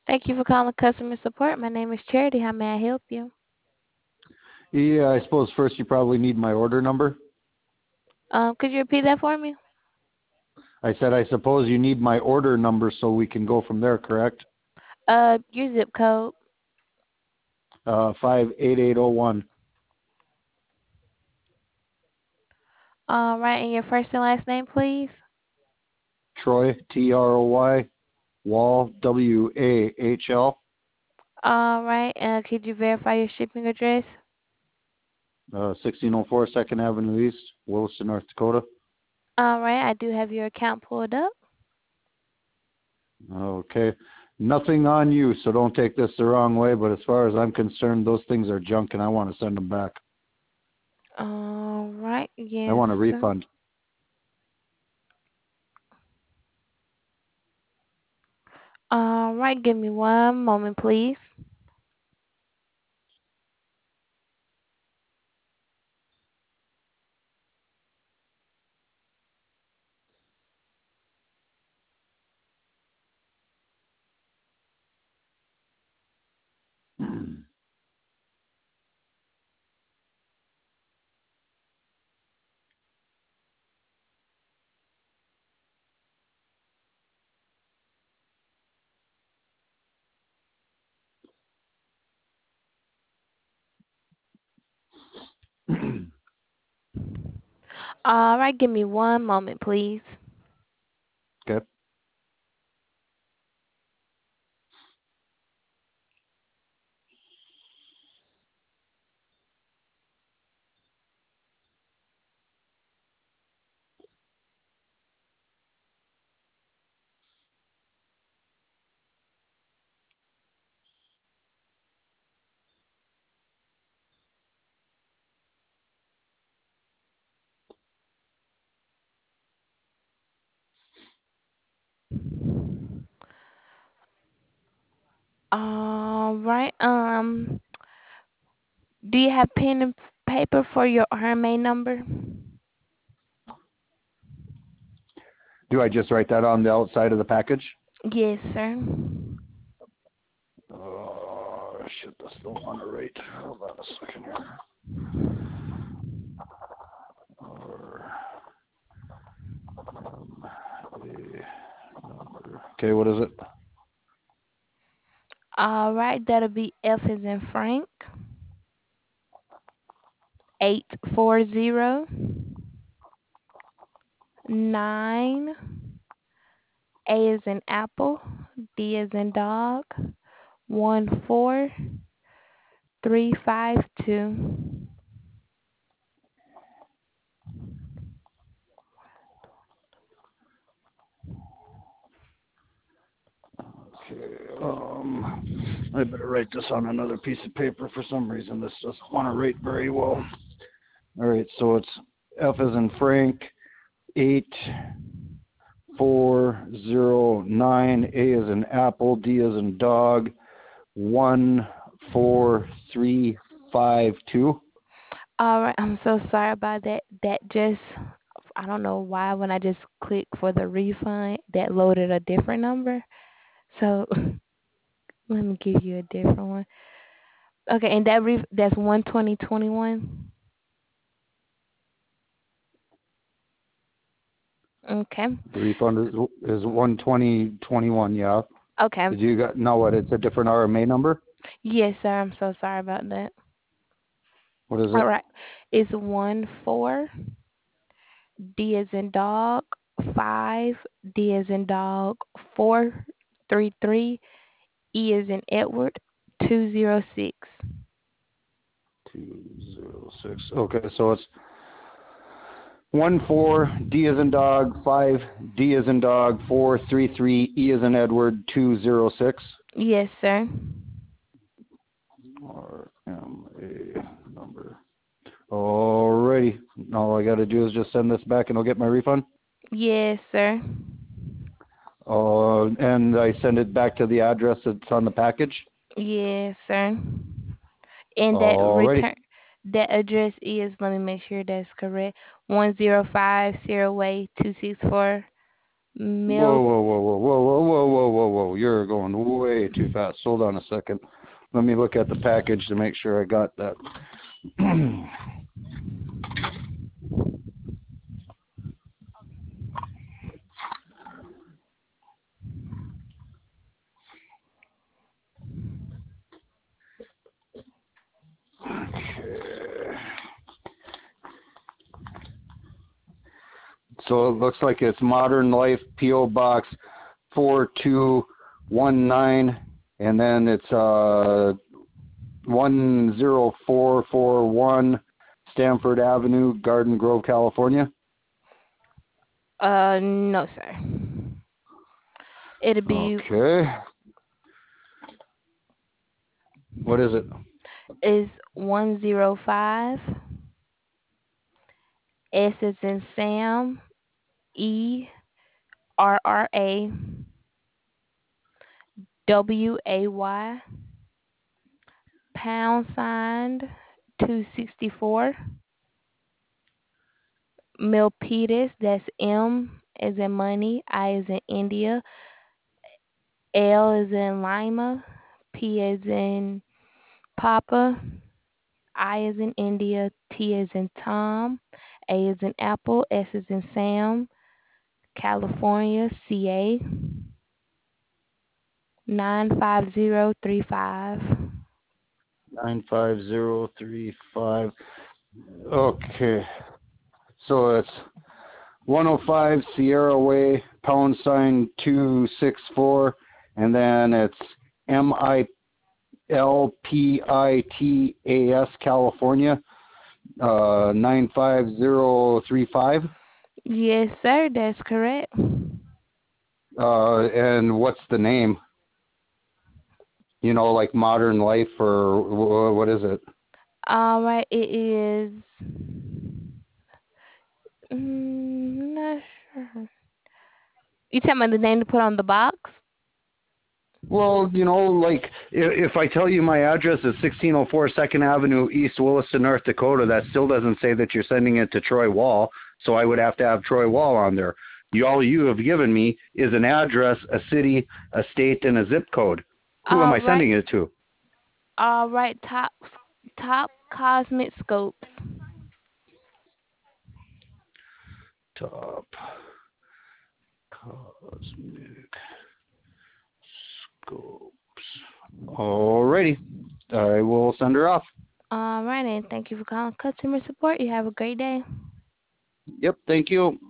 Thank you for calling customer support. My name is Charity. How may I help you? Yeah, I suppose first you probably need my order number. Could you repeat that for me? I said I suppose you need my order number so we can go from there, correct? Your zip code. 58801. All right, and your first and last name, please. Troy, Troy, Wall, Wahl. All right, could you verify your shipping address? 1604 2nd Avenue East, Williston, North Dakota. All right, I do have your account pulled up. Okay. Nothing on you, so don't take this the wrong way, but as far as I'm concerned, those things are junk and I want to send them back. All right, I yes, want a sir. refund. All right, give me one moment, please. All right, give me one moment, please. Okay. All right. Do you have pen and paper for your RMA number? Do I just write that on the outside of the package? Yes, sir. Oh, shit, this don't want to rate. Hold on a second here. Okay, what is it? All right, that'll be F as in Frank. 840 9 A as in Apple, D as in dog, 14352. Okay, I better write this on another piece of paper. For some reason, this doesn't want to rate very well. All right, so it's F as in Frank, 8409. A as in Apple, D as in dog, 14352. All right, I'm so sorry about that. That just, I don't know why when I just clicked for the refund, that loaded a different number. So let me give you a different one. Okay, and that's 12021. Okay. The refund is 12021. Yeah. Okay. Did you got know what? It's a different RMA number. Yes, sir. I'm so sorry about that. What is All it? right. It's 1 4 D as in dog 5 D as in dog 433 E as in Edward 206. 206. Okay, so it's 14 D as in dog 5 D as in dog 433 E as in Edward 206. Yes, sir. RMA number. Alrighty. All I got to do is just send this back and I'll get my refund. Yes, sir. And I send it back to the address that's on the package. Yes, sir. And Alrighty. that address is, let me make sure that's correct. 1050 Way 264 Whoa, Mills. whoa, whoa, whoa, whoa, whoa, whoa, whoa, whoa, whoa. You're going way too fast. Hold on a second. Let me look at the package to make sure I got that. Okay. So it looks like it's Modern Life P.O. Box 4219, and then it's 10441 Stanford Avenue, Garden Grove, California. No, sir. It'll be Okay. What is it? is 105 S is in Sam, ERRAWAY pound signed 264 Milpitas. That's M as in money, I as in India, L as in Lima, P as in Papa, I as in India, T as in Tom, A as in Apple, S as in Sam, California, CA 95035. 95035. Okay. So it's 105 Sierra Way, pound sign 264, and then it's MILPITAS, California, 95035. Yes, sir, that's correct. And what's the name? Like Modern Life, or what is it? All right, it is. Not sure. You tell me the name to put on the box? Well, like if I tell you my address is 1604 2nd Avenue, East Williston, North Dakota, that still doesn't say that you're sending it to Troy Wall, so I would have to have Troy Wall on there. All you have given me is an address, a city, a state, and a zip code. Who am All I right, sending it to? all right. Top Cosmic Scopes. Top Cosmic Scopes. Alrighty. I will send her off. All right, and thank you for calling customer support. You have a great day. Yep, thank you.